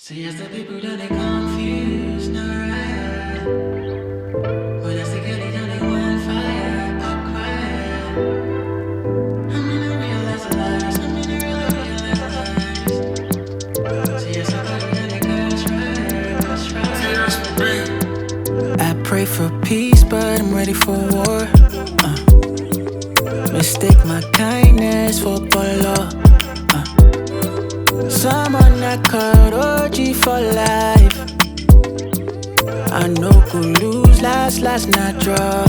See, as the people done they confused, no right. When I say girl, they done they want fire, up quiet. I'm gonna realize the lies, I'm gonna realize the lies. See, as somebody done they cuss right. I pray for peace, but I'm ready for war. Mistake my kindness for law. Someone that called OG for life. I know could lose, last not draw.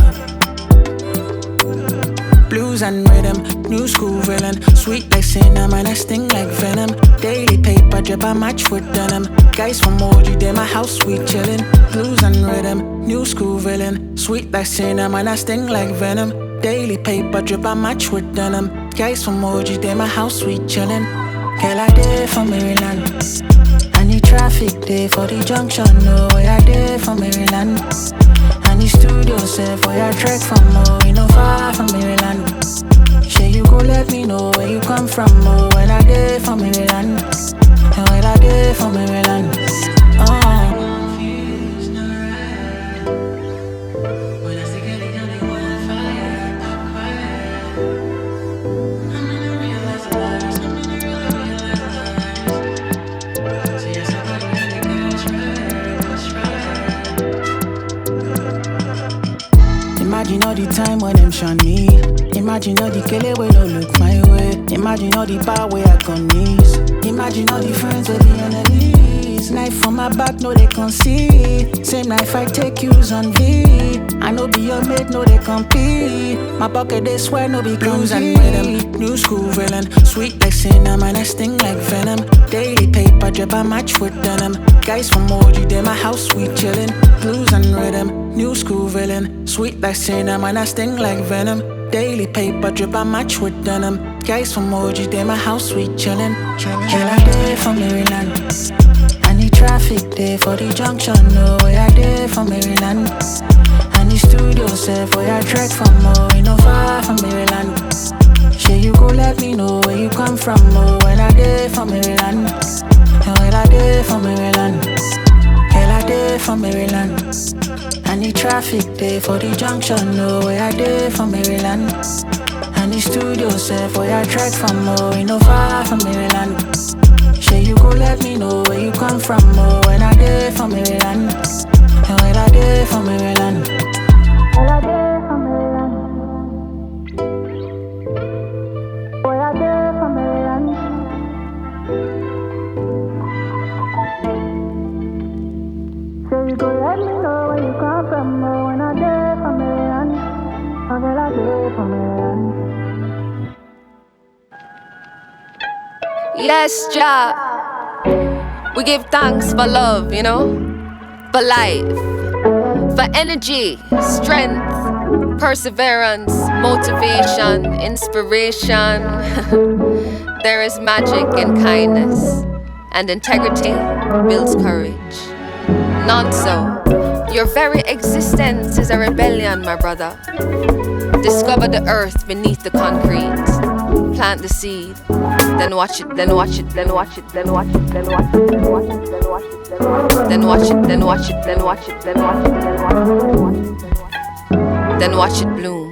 Blues and rhythm, new school villain. Sweet like cinnamon, I sting like venom. Daily paper drip, I match with denim. Guys from OG, they my house, sweet chillin'. Blues and rhythm, new school villain. Sweet like cinnamon, I sting like venom. Daily paper drip, I match with denim. Guys from OG, they my house, sweet chillin'. Girl, I did for Maryland. I need traffic day for the junction. No way I did for Maryland. I need studio set for your trek from you know far from Maryland. Sure you go let me know where you come from. When I did for Maryland. And when I did for Maryland. Imagine all the time when them shun me. Imagine all the kele wey don't look my way. Imagine all the bar where I gon' knees. Imagine all the friends with the enemies. Knife from my back, no they can see. Same knife I take use on V. I know be your mate, no they compete. My pocket they swear no be blues and rhythm. New school villain, sweet like cinnamon, I sting like venom. Daily paper drip, I match with denim. Guys from OG, they my house, sweet chillin'. Blues and rhythm, new school villain. Sweet like cinnamon, I sting like venom. Daily paper drip, I match with denim. Guys from OG, they my house, sweet chillin'. Girl, I did for Maryland. I need traffic day for the junction. No way I did for Maryland. I need studio set for your trek from you know far from Maryland. Sure you go let me know where you come from. When I did for Maryland. And when I did for Maryland. Girl, I did for Maryland. I need traffic day for the junction. No way I did for Maryland. I need studio set for your trek from you know far from Maryland. Sure you go let me know where you come from. When I did for Maryland. And when I did for Maryland. When I did for Maryland. When I did for Maryland. Sure you go let me know where you come from. When I did for Maryland. And when I did for Maryland. Yes, Jah. We give thanks for love, you know, for life, for energy, strength, perseverance, motivation, inspiration. There is magic in kindness, and integrity builds courage. None so. Your very existence is a rebellion, my brother. Discover the earth beneath the concrete. Plant the seed, then watch it, then watch it, then watch it, then watch it, then watch it, then watch it, then watch it, then watch it, then watch it, then watch it, then watch it, then watch it, then watch it, then watch it bloom.